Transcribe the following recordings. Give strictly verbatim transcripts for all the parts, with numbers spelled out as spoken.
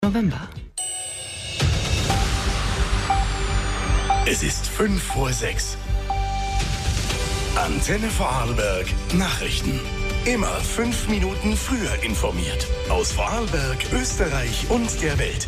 November. Es ist fünf vor sechs. Antenne Vorarlberg Nachrichten. Immer fünf Minuten früher informiert. Aus Vorarlberg, Österreich und der Welt.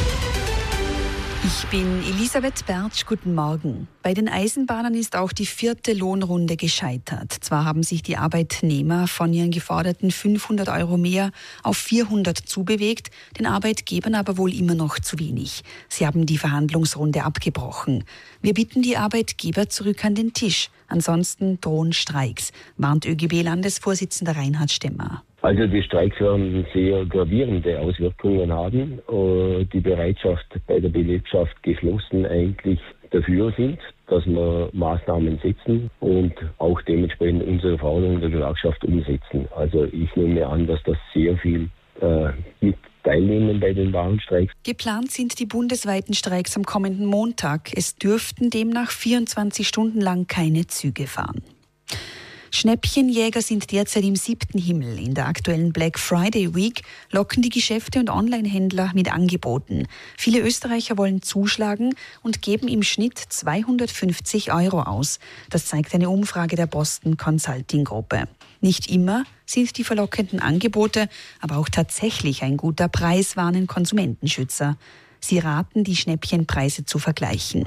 Ich bin Elisabeth Bertsch, guten Morgen. Bei den Eisenbahnern ist auch die vierte Lohnrunde gescheitert. Zwar haben sich die Arbeitnehmer von ihren geforderten fünfhundert Euro mehr auf vierhundert zubewegt, den Arbeitgebern aber wohl immer noch zu wenig. Sie haben die Verhandlungsrunde abgebrochen. Wir bitten die Arbeitgeber zurück an den Tisch. Ansonsten drohen Streiks, warnt ÖGB-Landesvorsitzender Reinhard Stemmer. Also die Streiks werden sehr gravierende Auswirkungen haben. Die Bereitschaft bei der Belegschaft geschlossen eigentlich dafür sind, dass wir Maßnahmen setzen und auch dementsprechend unsere Forderungen der Gewerkschaft umsetzen. Also ich nehme an, dass das sehr viel äh, mit teilnehmen bei den Warnstreiks. Geplant sind die bundesweiten Streiks am kommenden Montag. Es dürften demnach vierundzwanzig Stunden lang keine Züge fahren. Schnäppchenjäger sind derzeit im siebten Himmel. In der aktuellen Black Friday Week locken die Geschäfte und Onlinehändler mit Angeboten. Viele Österreicher wollen zuschlagen und geben im Schnitt zweihundertfünfzig Euro aus. Das zeigt eine Umfrage der Boston Consulting Gruppe. Nicht immer sind die verlockenden Angebote aber auch tatsächlich ein guter Preis, warnen Konsumentenschützer. Sie raten, die Schnäppchenpreise zu vergleichen.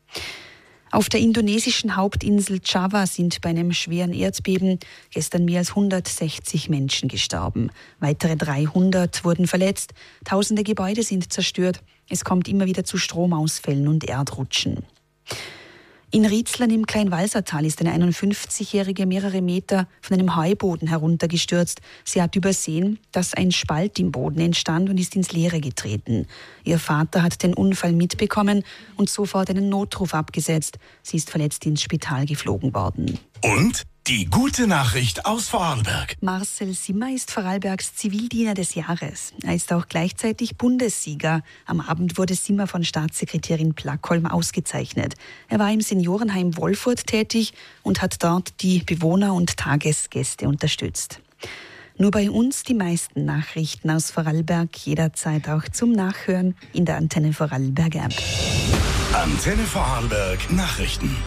Auf der indonesischen Hauptinsel Java sind bei einem schweren Erdbeben gestern mehr als hundertsechzig Menschen gestorben. Weitere dreihundert wurden verletzt. Tausende Gebäude sind zerstört. Es kommt immer wieder zu Stromausfällen und Erdrutschen. In Rietzlern im Kleinwalsertal ist eine einundfünfzigjährige mehrere Meter von einem Heuboden heruntergestürzt. Sie hat übersehen, dass ein Spalt im Boden entstand und ist ins Leere getreten. Ihr Vater hat den Unfall mitbekommen und sofort einen Notruf abgesetzt. Sie ist verletzt ins Spital geflogen worden. Und die gute Nachricht aus Vorarlberg. Marcel Simmer ist Vorarlbergs Zivildiener des Jahres. Er ist auch gleichzeitig Bundessieger. Am Abend wurde Simmer von Staatssekretärin Plackholm ausgezeichnet. Er war im Seniorenheim Wolfurt tätig und hat dort die Bewohner und Tagesgäste unterstützt. Nur bei uns die meisten Nachrichten aus Vorarlberg, jederzeit auch zum Nachhören in der Antenne Vorarlberg App. Antenne Vorarlberg Nachrichten.